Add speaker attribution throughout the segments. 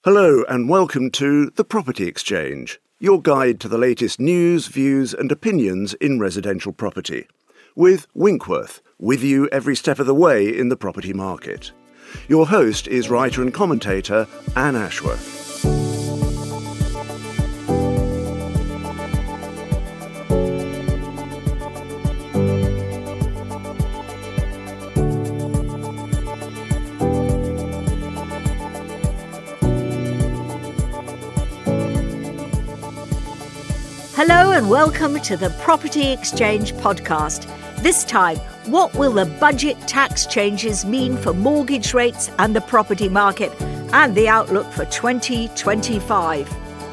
Speaker 1: Hello and welcome to The Property Exchange, your guide to the latest news, views and opinions in residential property. With Winkworth, with you every step of the way in the property market. Your host is writer and commentator Anne Ashworth.
Speaker 2: Hello and welcome to the Property Exchange podcast. This time, what will the budget tax changes mean for mortgage rates and the property market and the outlook for 2025?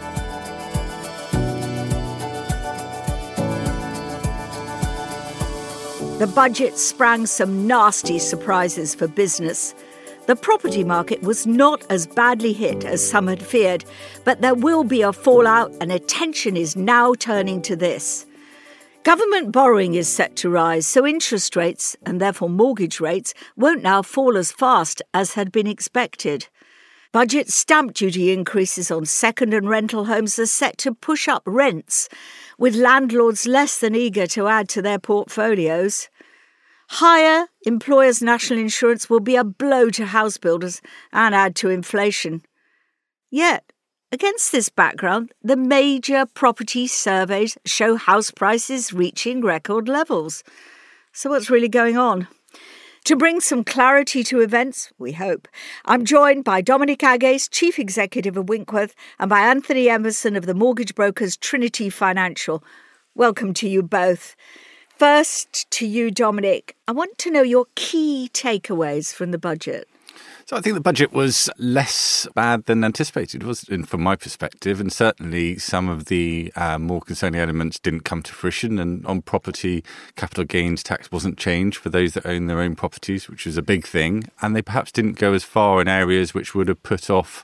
Speaker 2: The budget sprang some nasty surprises for business. The property market was not as badly hit as some had feared, but there will be a fallout and attention is now turning to this. Government borrowing is set to rise, so interest rates, and therefore mortgage rates, won't now fall as fast as had been expected. Budget stamp duty increases on second and rental homes are set to push up rents, with landlords less than eager to add to their portfolios. Higher employers' national insurance will be a blow to house builders and add to inflation. Yet, against this background, the major property surveys show house prices reaching record levels. So what's really going on? To bring some clarity to events, we hope, I'm joined by Dominic Agges, Chief Executive of Winkworth, and by Anthony Emerson of the mortgage brokers Trinity Financial. Welcome to you both. First, to you, Dominic, I want to know your key takeaways from the budget.
Speaker 3: So I think the budget was less bad than anticipated, from my perspective, and certainly some of the more concerning elements didn't come to fruition. And on property, capital gains tax wasn't changed for those that own their own properties, which was a big thing. And they perhaps didn't go as far in areas which would have put off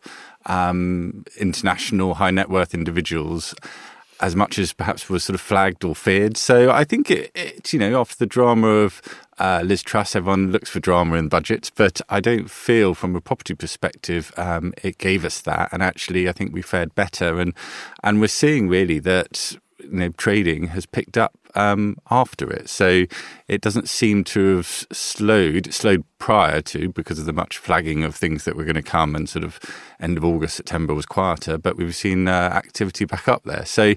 Speaker 3: international high net worth individuals as much as perhaps was sort of flagged or feared. So I think it after the drama of Liz Truss, everyone looks for drama in budgets, but I don't feel from a property perspective it gave us that. And actually, I think we fared better. And we're seeing really that trading has picked up after it. So it doesn't seem to have slowed prior to, because of the much flagging of things that were going to come, and sort of end of August, September was quieter, but we've seen activity back up there. So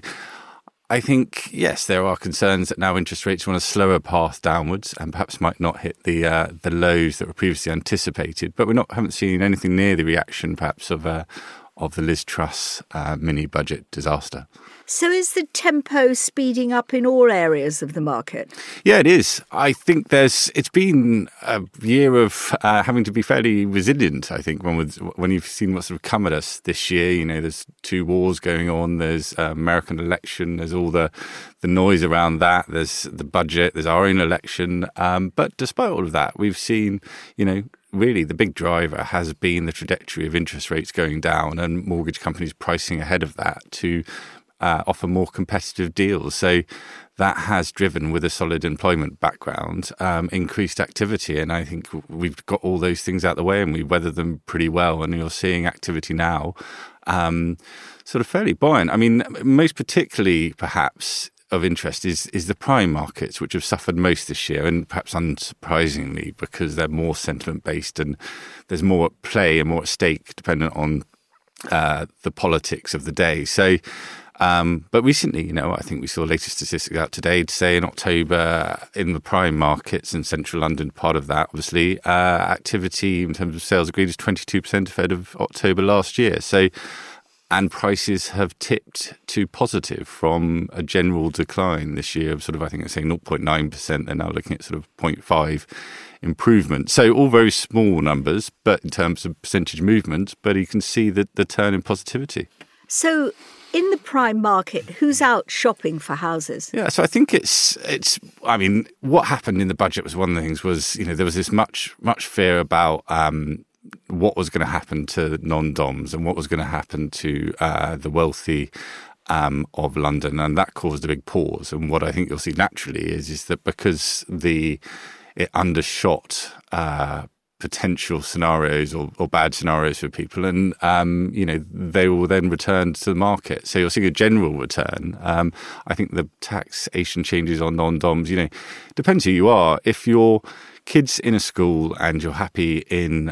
Speaker 3: I think, yes, there are concerns that now interest rates are on a slower path downwards and perhaps might not hit the lows that were previously anticipated, but haven't seen anything near the reaction perhaps of the Liz Truss mini-budget disaster.
Speaker 2: So is the tempo speeding up in all areas of the market? Yeah,
Speaker 3: it is. I think it's been a year of having to be fairly resilient, I think, when you've seen what's sort of come at us this year. There's two wars going on, there's American election, there's all the noise around that, there's the budget, there's our own election. But despite all of that, we've seen, really the big driver has been the trajectory of interest rates going down and mortgage companies pricing ahead of that to offer more competitive deals. So that has driven, with a solid employment background, increased activity. And I think we've got all those things out the way and we weathered them pretty well. And you're seeing activity now sort of fairly buoyant. I mean, most particularly perhaps of interest is the prime markets, which have suffered most this year, and perhaps unsurprisingly because they're more sentiment-based and there's more at play and more at stake dependent on the politics of the day. So but recently, I think we saw latest statistics out today to say in October in the prime markets in central London, part of that, obviously, activity in terms of sales agreed is 22% ahead of October last year. So, and prices have tipped to positive from a general decline this year of sort of, I think it's saying 0.9%. They're now looking at sort of 0.5 improvement. So all very small numbers, but in terms of percentage movement, but you can see the turn in positivity.
Speaker 2: So in the prime market, who's out shopping for houses?
Speaker 3: Yeah, so I think I mean, what happened in the budget was one of the things was, there was this much fear about what was going to happen to non-doms and what was going to happen to the wealthy of London, and that caused a big pause. And what I think you'll see naturally is that because it undershot potential scenarios or bad scenarios for people, and they will then return to the market. So you'll see a general return. I think the taxation changes on non-doms, depends who you are. If your kid's in a school and you're happy in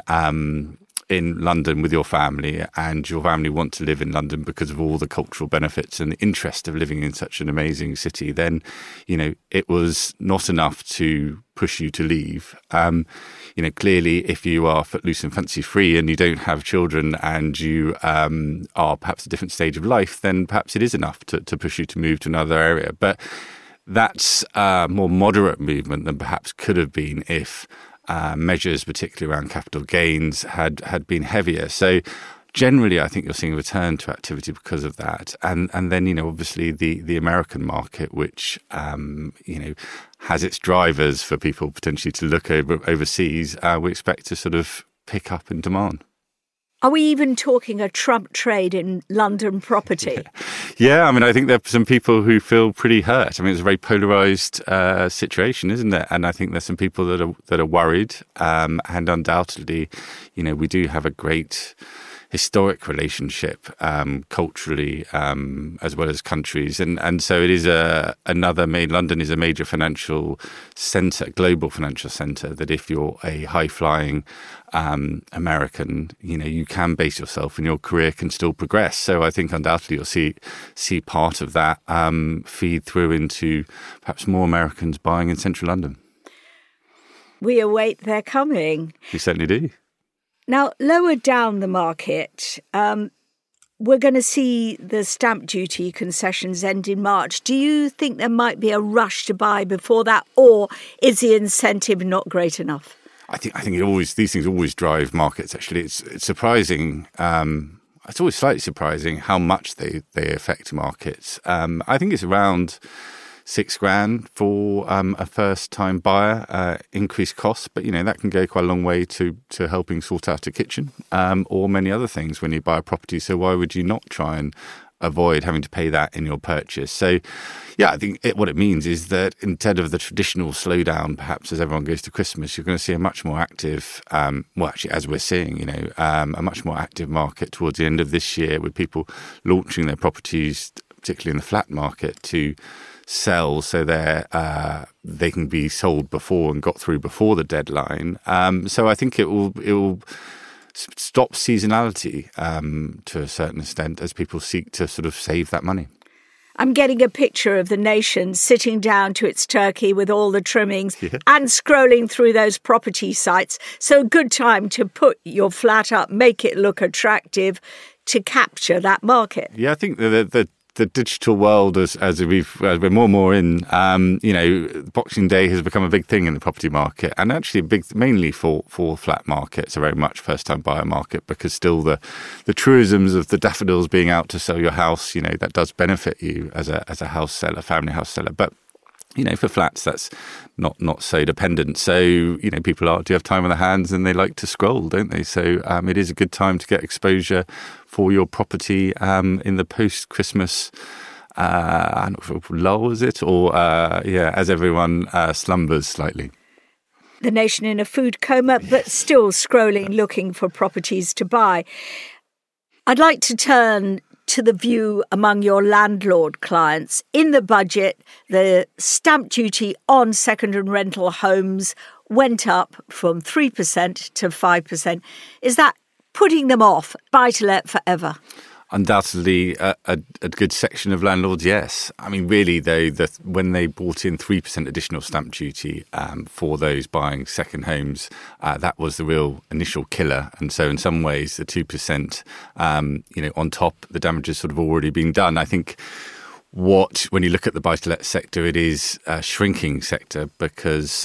Speaker 3: London with your family, and your family want to live in London because of all the cultural benefits and the interest of living in such an amazing city, then, it was not enough to push you to leave. Clearly, if you are footloose and fancy free and you don't have children and you are perhaps a different stage of life, then perhaps it is enough to push you to move to another area. But that's a more moderate movement than perhaps could have been if measures, particularly around capital gains, had been heavier. So generally, I think you're seeing a return to activity because of that. And then, obviously the American market, which, has its drivers for people potentially to look overseas, we expect to sort of pick up in demand.
Speaker 2: Are we even talking a Trump trade in London property?
Speaker 3: Yeah, I think there are some people who feel pretty hurt. It's a very polarised situation, isn't it? And I think there's some people that are worried. And undoubtedly, we do have a great historic relationship culturally as well as countries. And so it is London is a major financial centre, global financial centre, that if you're a high-flying American, you can base yourself and your career can still progress. So I think undoubtedly you'll see part of that feed through into perhaps more Americans buying in central London.
Speaker 2: We await their coming.
Speaker 3: We certainly do.
Speaker 2: Now, lower down the market, we're going to see the stamp duty concessions end in March. Do you think there might be a rush to buy before that, or is the incentive not great enough?
Speaker 3: I think these things always drive markets. Actually, it's surprising. It's always slightly surprising how much they affect markets. I think it's around $6,000 for a first-time buyer, increased costs, but that can go quite a long way to helping sort out a kitchen or many other things when you buy a property. So why would you not try and avoid having to pay that in your purchase? So, yeah, I think what it means is that instead of the traditional slowdown, perhaps as everyone goes to Christmas, you're going to see a much more active, as we're seeing, a much more active market towards the end of this year, with people launching their properties, particularly in the flat market, to sell so they can be sold before and got through before the deadline. So I think it will stop seasonality to a certain extent as people seek to sort of save that money.
Speaker 2: I'm getting a picture of the nation sitting down to its turkey with all the trimmings and scrolling through those property sites. So a good time to put your flat up, make it look attractive to capture that market. Yeah,
Speaker 3: I think the digital world, as we're more and more in, Boxing Day has become a big thing in the property market, and actually mainly for flat markets, a very much first-time buyer market, because still the truisms of the daffodils being out to sell your house, that does benefit you as a house seller, family house seller, but. For flats, that's not so dependent. So, people do have time on their hands and they like to scroll, don't they? So it is a good time to get exposure for your property in the post-Christmas, I'm not sure, lull, is it? Or, as everyone slumbers slightly.
Speaker 2: The nation in a food coma, but still scrolling, looking for properties to buy. I'd like to turn to the view among your landlord clients. In the budget, the stamp duty on second-hand rental homes went up from 3% to 5%. Is that putting them off buy-to-let forever?
Speaker 3: Undoubtedly, a good section of landlords, yes. Really, though, when they brought in 3% additional stamp duty for those buying second homes, that was the real initial killer. And so in some ways, the 2%, on top, the damage has sort of already been done. I think when you look at the buy-to-let sector, it is a shrinking sector because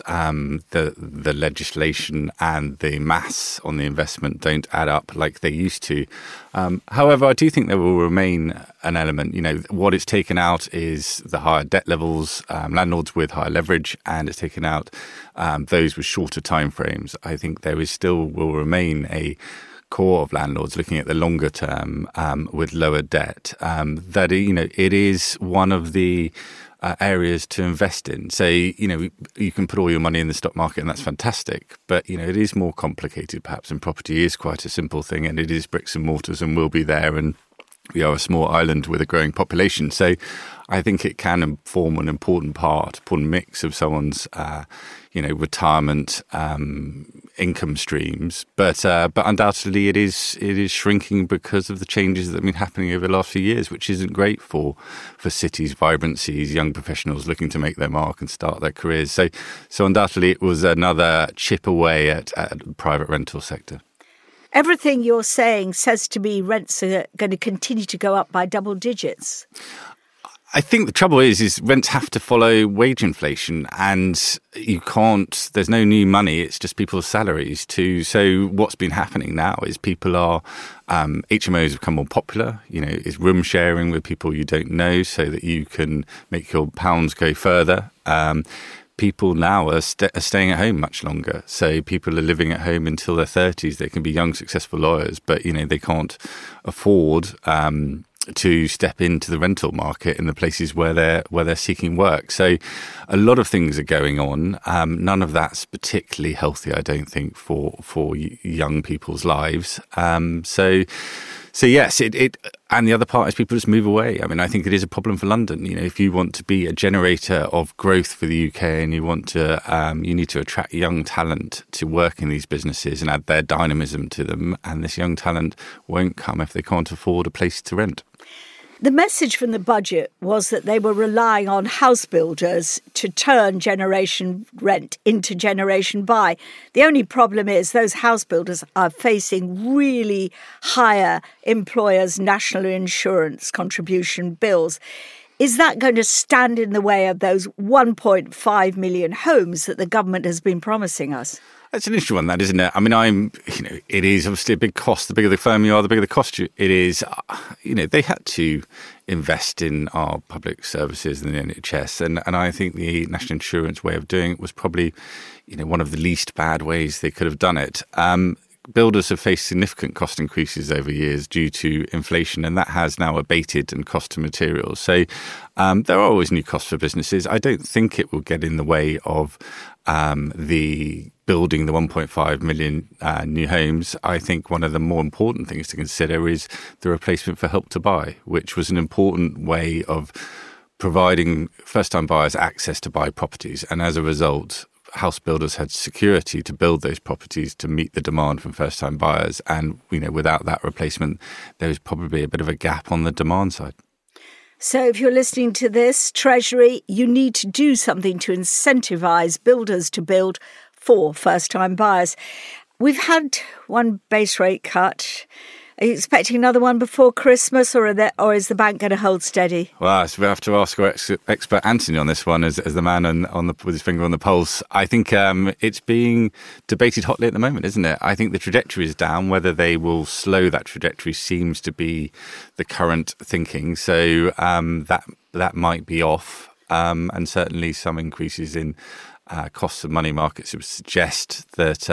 Speaker 3: the legislation and the maths on the investment don't add up like they used to. However, I do think there will remain an element. What it's taken out is the higher debt levels, landlords with higher leverage, and it's taken out those with shorter timeframes. I think there will remain a core of landlords looking at the longer term with lower debt. That it is one of the areas to invest in. So, you can put all your money in the stock market and that's fantastic. But, it is more complicated perhaps, and property is quite a simple thing, and it is bricks and mortars and will be there. And we are a small island with a growing population. So I think it can form an important mix of someone's, retirement income streams. But undoubtedly it is shrinking because of the changes that have been happening over the last few years, which isn't great for cities' vibrancies, young professionals looking to make their mark and start their careers. So undoubtedly it was another chip away at the private rental sector.
Speaker 2: Everything you're saying says to me rents are going to continue to go up by double digits.
Speaker 3: I think the trouble is rents have to follow wage inflation, and there's no new money, it's just people's salaries too. So what's been happening now is people are, HMOs have become more popular, is room sharing with people you don't know so that you can make your pounds go further. People now are staying at home much longer. So people are living at home until their 30s. They can be young, successful lawyers, but, they can't afford to step into the rental market in the places where they're seeking work. So a lot of things are going on. None of that's particularly healthy, I don't think, for young people's lives. So yes, it and the other part is people just move away. I mean, I think it is a problem for London. If you want to be a generator of growth for the UK and you want to, you need to attract young talent to work in these businesses and add their dynamism to them. And this young talent won't come if they can't afford a place to rent.
Speaker 2: The message from the budget was that they were relying on house builders to turn generation rent into generation buy. The only problem is those house builders are facing really higher employers' national insurance contribution bills. Is that going to stand in the way of those 1.5 million homes that the government has been promising us?
Speaker 3: It's an interesting one, that, isn't it? I mean, it is obviously a big cost. The bigger the firm you are, the bigger the cost it is. They had to invest in our public services and the NHS. And I think the national insurance way of doing it was probably, one of the least bad ways they could have done it. Builders have faced significant cost increases over years due to inflation, and that has now abated in cost of materials. So there are always new costs for businesses. I don't think it will get in the way of the building the 1.5 million new homes. I think one of the more important things to consider is the replacement for Help to Buy, which was an important way of providing first-time buyers access to buy properties. And as a result, house builders had security to build those properties to meet the demand from first-time buyers. And, without that replacement, there was probably a bit of a gap on the demand side.
Speaker 2: So if you're listening to this, Treasury, you need to do something to incentivise builders to build for first-time buyers. We've had one base rate cut. Are you expecting another one before Christmas, or is the bank going to hold steady? Well,
Speaker 3: so we have to ask our expert Anthony on this one as the man with his finger on the pulse. I think it's being debated hotly at the moment, isn't it? I think the trajectory is down. Whether they will slow that trajectory seems to be the current thinking. So that might be off, and certainly some increases in costs of money markets would suggest that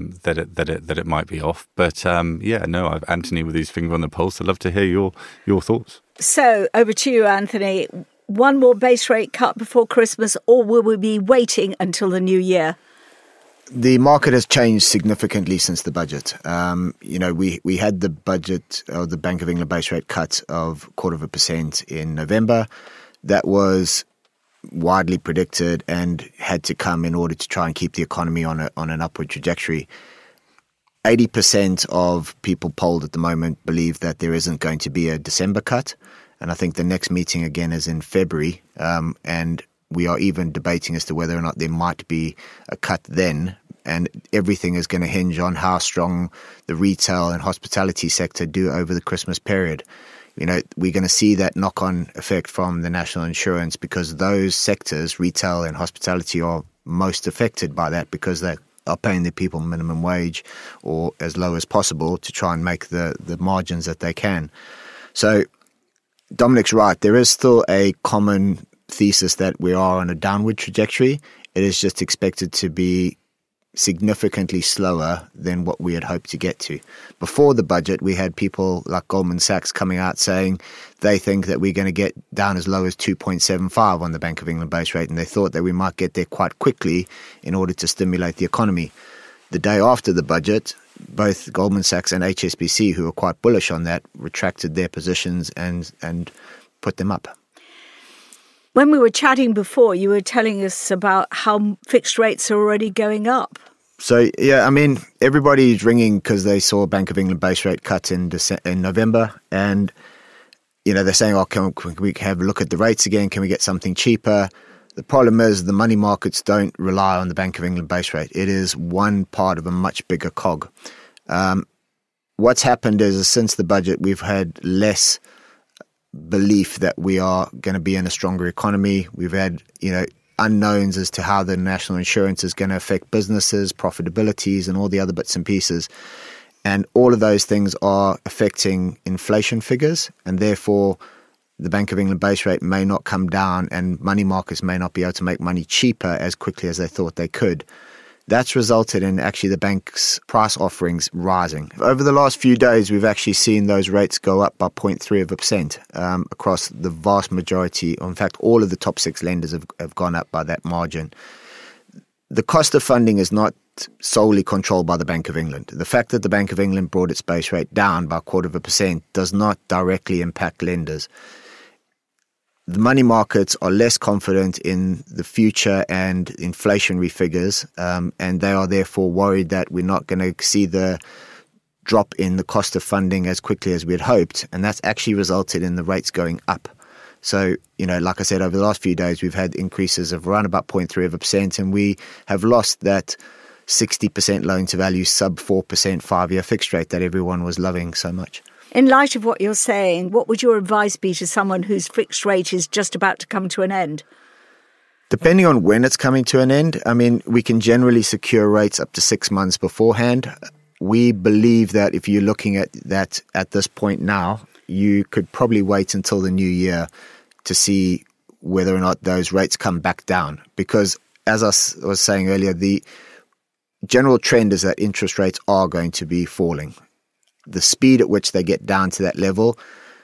Speaker 3: it might be off. But I've Anthony with his finger on the pulse. I'd love to hear your thoughts.
Speaker 2: So over to you, Anthony. One more base rate cut before Christmas, or will we be waiting until the new year?
Speaker 4: The market has changed significantly since the budget. We had the budget, or the Bank of England base rate cut of 0.25% in November. That was widely predicted and had to come in order to try and keep the economy on an upward trajectory. 80% of people polled at the moment believe that there isn't going to be a December cut, and I think the next meeting again is in February, and we are even debating as to whether or not there might be a cut then, and everything is going to hinge on how strong the retail and hospitality sector do over the Christmas period. We're going to see that knock-on effect from the national insurance, because those sectors, retail and hospitality, are most affected by that because they are paying their people minimum wage or as low as possible to try and make the margins that they can. So Dominic's right. There is still a common thesis that we are on a downward trajectory. It is just expected to be significantly slower than what we had hoped to get to. Before the budget, we had people like Goldman Sachs coming out saying they think that we're going to get down as low as 2.75 on the Bank of England base rate, and they thought that we might get there quite quickly in order to stimulate the economy. The day after the budget, both Goldman Sachs and HSBC, who were quite bullish on that, retracted their positions and put them up.
Speaker 2: When we were chatting before, you were telling us about how fixed rates are already going up.
Speaker 4: So, yeah, I mean, everybody's ringing because they saw a Bank of England base rate cut in November. And, you know, they're saying, oh, can we have a look at the rates again? Can we get something cheaper? The problem is the money markets don't rely on the Bank of England base rate. It is one part of a much bigger cog. What's happened is since the budget, we've had less belief that we are going to be in a stronger economy. We've had, you know, unknowns as to how the national insurance is going to affect businesses, profitabilities, and all the other bits and pieces. And all of those things are affecting inflation figures, and therefore the Bank of England base rate may not come down and money markets may not be able to make money cheaper as quickly as they thought they could. That's resulted in actually the bank's price offerings rising. Over the last few days, we've actually seen those rates go up by 0.3% across the vast majority. In fact, all of the top 6 lenders have gone up by that margin. The cost of funding is not solely controlled by the Bank of England. The fact that the Bank of England brought its base rate down by 0.25% does not directly impact lenders. The money markets are less confident in the future and inflationary figures, and they are therefore worried that we're not going to see the drop in the cost of funding as quickly as we had hoped, and that's actually resulted in the rates going up. So, you know, like I said, over the last few days, we've had increases of around about 0.3%, and we have lost that 60% loan to value, sub 4% 5-year fixed rate that everyone was loving so much.
Speaker 2: In light of what you're saying, what would your advice be to someone whose fixed rate is just about to come to an end?
Speaker 4: Depending on when it's coming to an end, I mean, we can generally secure rates up to 6 months beforehand. We believe that if you're looking at that at this point now, you could probably wait until the new year to see whether or not those rates come back down. Because as I was saying earlier, the general trend is that interest rates are going to be falling. The speed at which they get down to that level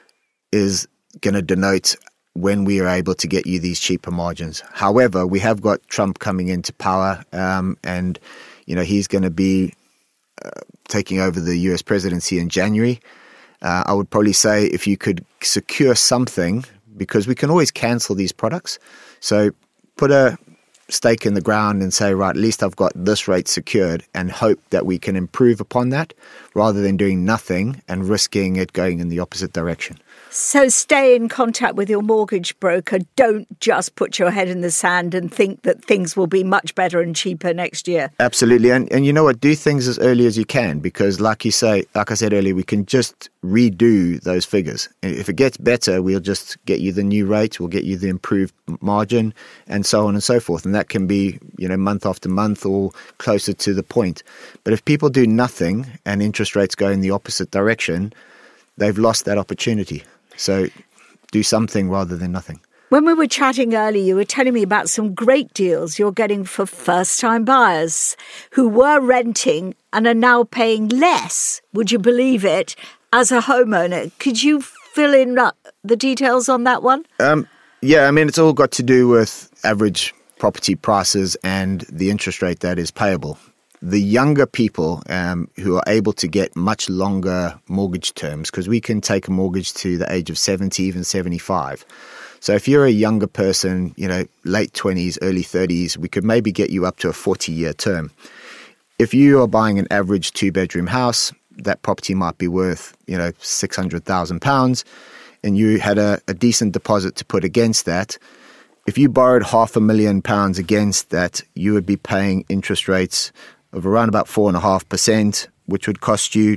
Speaker 4: is going to denote when we are able to get you these cheaper margins. However, we have got Trump coming into power, and you know he's going to be taking over the US presidency in January. I would probably say if you could secure something, because we can always cancel these products. So put a stake in the ground and say, right, at least I've got this rate secured, and hope that we can improve upon that rather than doing nothing and risking it going in the opposite direction.
Speaker 2: So stay in contact with your mortgage broker. Don't just put your head in the sand and think that things will be much better and cheaper next year.
Speaker 4: Absolutely. And you know what? Do things as early as you can, because like I said earlier, we can just redo those figures. If it gets better, we'll just get you the new rate, we'll get you the improved margin, and so on and so forth. And that can be, you know, month after month or closer to the point. But if people do nothing and interest rates go in the opposite direction, they've lost that opportunity. So do something rather than nothing.
Speaker 2: When we were chatting earlier, you were telling me about some great deals you're getting for first-time buyers who were renting and are now paying less, would you believe it, as a homeowner. Could you fill in the details on that one?
Speaker 4: Yeah, I mean, it's all got to do with average property prices and the interest rate that is payable. The younger people who are able to get much longer mortgage terms, because we can take a mortgage to the age of 70, even 75. So if you're a younger person, you know, late 20s, early 30s, we could maybe get you up to a 40-year term. If you are buying an average 2-bedroom house, that property might be worth, you know, £600,000, and you had a decent deposit to put against that. If you borrowed £500,000 against that, you would be paying interest rates of around about 4.5%, which would cost you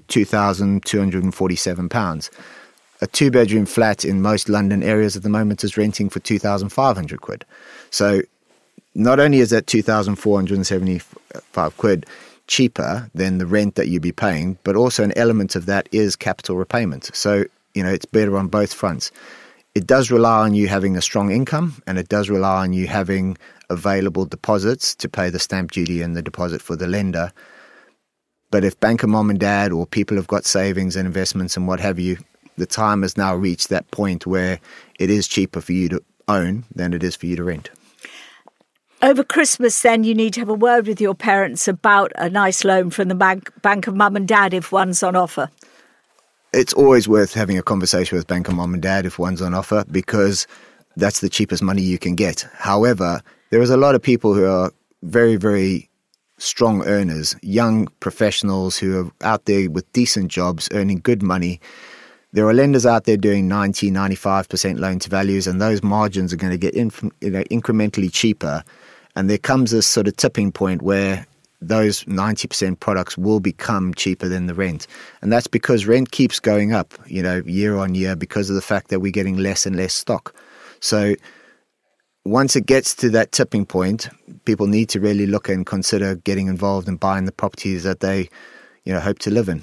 Speaker 4: £2,247. A 2-bedroom flat in most London areas at the moment is renting for £2,500. So not only is that £2,475 cheaper than the rent that you'd be paying, but also an element of that is capital repayment. So, you know, it's better on both fronts. it does rely on you having a strong income, and it does rely on you having available deposits to pay the stamp duty and the deposit for the lender. But if banker mom and dad or people have got savings and investments and what have you, the time has now reached that point where it is cheaper for you to own than it is for you to rent.
Speaker 2: Over Christmas, then, you need to have a word with your parents about a nice loan from the bank of mum and dad if one's on offer.
Speaker 4: It's always worth having a conversation with bank of mum and dad if one's on offer, because that's the cheapest money you can get. However, there is a lot of people who are very, very strong earners, young professionals who are out there with decent jobs, earning good money. There are lenders out there doing 90, 95% loan to values, and those margins are going to get incrementally cheaper. And there comes this sort of tipping point where those 90% products will become cheaper than the rent. And that's because rent keeps going up, year on year, because of the fact that we're getting less and less stock. So once it gets to that tipping point, people need to really look and consider getting involved in buying the properties that they, hope to live in.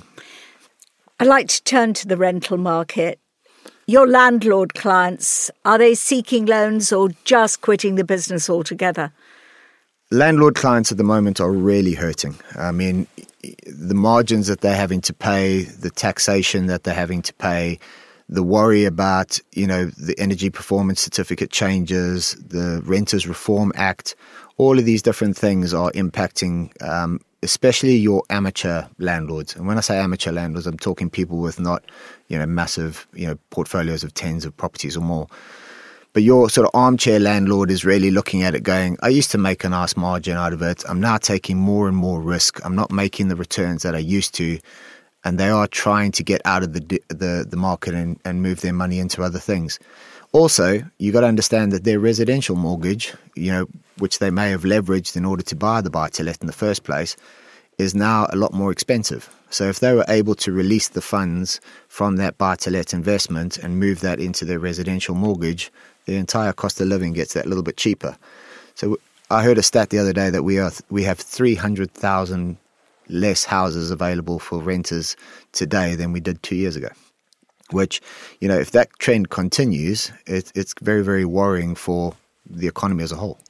Speaker 2: I'd like to turn to the rental market. Your landlord clients, are they seeking loans or just quitting the business altogether?
Speaker 4: Landlord clients at the moment are really hurting. I mean, the margins that they're having to pay, the taxation that they're having to pay, the worry about, the energy performance certificate changes, the Renters Reform Act, all of these different things are impacting especially your amateur landlords. And when I say amateur landlords, I'm talking people with not, massive, portfolios of tens of properties or more. But your sort of armchair landlord is really looking at it going, I used to make a nice margin out of it. I'm now taking more and more risk. I'm not making the returns that I used to. And they are trying to get out of the market and move their money into other things. Also, you got to understand that their residential mortgage, which they may have leveraged in order to buy the buy-to-let in the first place, is now a lot more expensive. So if they were able to release the funds from that buy-to-let investment and move that into their residential mortgage, the entire cost of living gets that little bit cheaper. So I heard a stat the other day that we have 300,000 less houses available for renters today than we did 2 years ago, which, if that trend continues, it's very, very worrying for the economy as a whole.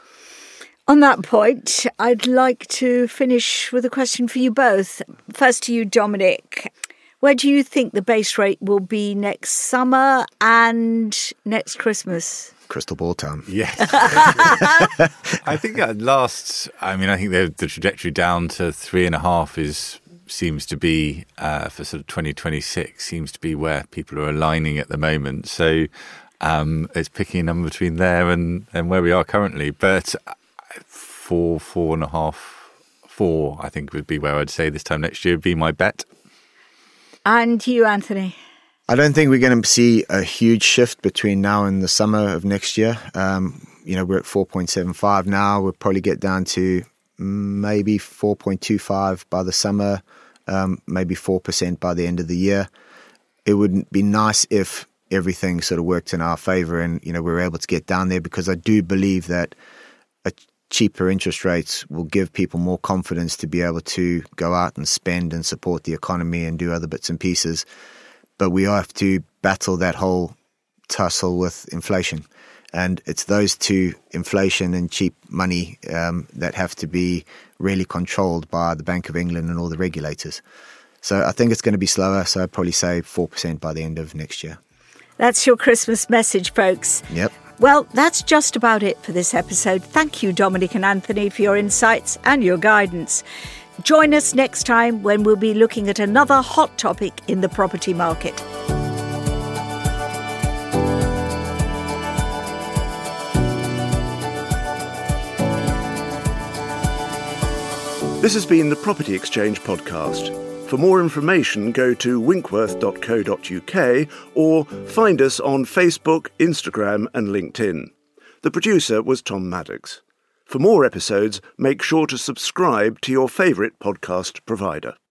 Speaker 2: On that point, I'd like to finish with a question for you both. First to you, Dominic. Where do you think the base rate will be next summer and next Christmas?
Speaker 4: Crystal ball time.
Speaker 3: Yes. I think the trajectory down to 3.5 seems to be for sort of 2026 seems to be where people are aligning at the moment. So it's picking a number between there and where we are currently. But 4.5, 4, I think would be where I'd say this time next year would be my bet. And
Speaker 2: you, Anthony?
Speaker 4: I don't think we're going to see a huge shift between now and the summer of next year. We're at 4.75 now. We'll probably get down to maybe 4.25 by the summer, maybe 4% by the end of the year. It would be nice if everything sort of worked in our favor and, we were able to get down there, because I do believe that cheaper interest rates will give people more confidence to be able to go out and spend and support the economy and do other bits and pieces. But we have to battle that whole tussle with inflation. And it's those two, inflation and cheap money, that have to be really controlled by the Bank of England and all the regulators. So I think it's going to be slower. So I'd probably say 4% by the end of next year.
Speaker 2: That's your Christmas message, folks.
Speaker 4: Yep.
Speaker 2: Well, that's just about it for this episode. Thank you, Dominic and Anthony, for your insights and your guidance. Join us next time when we'll be looking at another hot topic in the property market.
Speaker 1: This has been the Property Exchange podcast. For more information, go to winkworth.co.uk or find us on Facebook, Instagram and LinkedIn. The producer was Tom Maddox. For more episodes, make sure to subscribe to your favourite podcast provider.